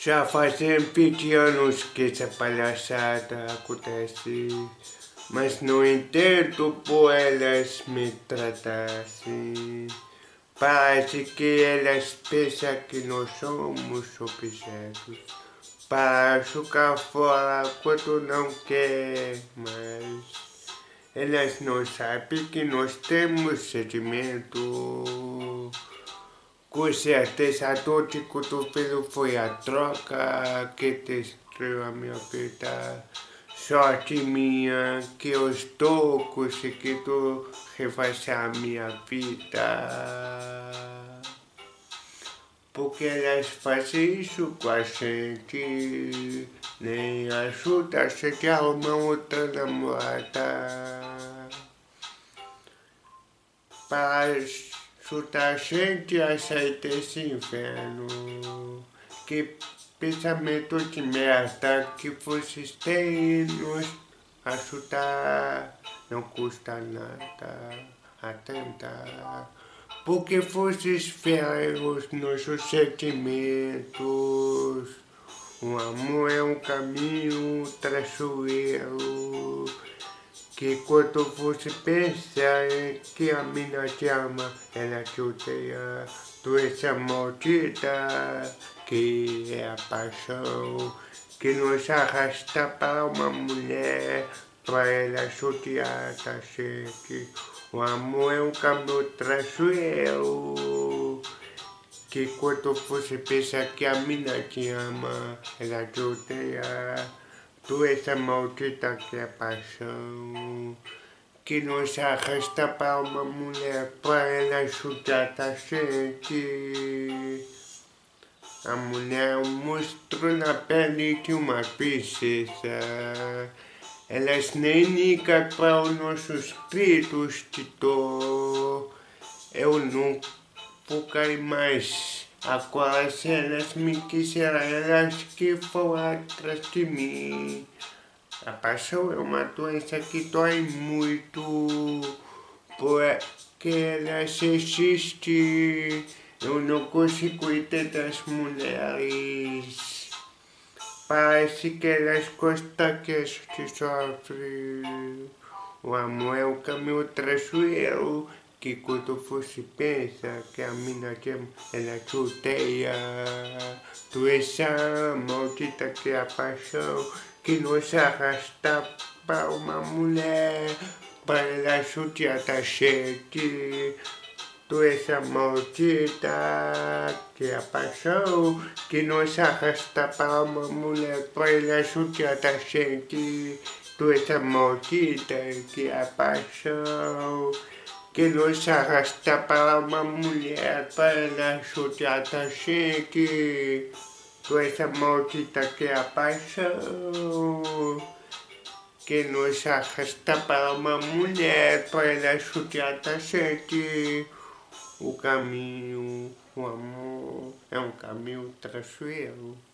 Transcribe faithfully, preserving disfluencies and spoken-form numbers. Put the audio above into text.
Já fazem vinte anos que essa palhaçada acontece, mas não entendo por elas me tratar assim. Parece que elas pensam que nós somos objetos para jogar fora quando não quer mais. Elas não sabem que nós temos sentimento. Com certeza a dor de cotovelo foi a troca que destruiu a minha vida. Sorte minha que eu estou conseguindo refazer a minha vida. Porque elas fazem isso com a gente, nem ajuda a gente a arrumar outra namorada. Para ajudar a gente a sair desse inferno. Que pensamento de merda que vocês têm nos ajudar, não custa nada a tentar. Porque vocês ferem os nossos sentimentos. O amor é um caminho traiçoeiro, que quando você pensa que a mina te ama, ela te odeia. Doença maldita, que é a paixão, que nos arrasta para uma mulher, para ela judiar da gente. O amor é um caminho traiçoeiro, que quando você pensa que a mina te ama, ela te odeia. Doença maldita que é paixão, que nos arrasta para uma mulher, para ela ajudar a gente. A mulher é um monstro na pele de uma princesa. Elas nem ligam para os nossos gritos de dor. Eu não vou cair mais. Agora, se elas me quiserem, elas que vão atrás de mim. A paixão é uma doença que dói muito, porque ela existe. Eu não consigo entender as mulheres. Parece que elas gostam que a gente sofre. O amor é um caminho traiçoeiro, que quando você pensa que a mina te ama, ela te odeia. Doença maldita que é a paixão, que nos arrasta para uma mulher, para ela judiar da gente. Doença maldita que é a paixão, que nos arrasta para uma mulher, para ela judiar da gente. Doença maldita que é a paixão, que nos arrasta para uma mulher, para ela judiar da gente. Doença maldita que é a paixão, que nos arrasta para uma mulher, para ela judiar da gente. O caminho, o amor, é um caminho traiçoeiro.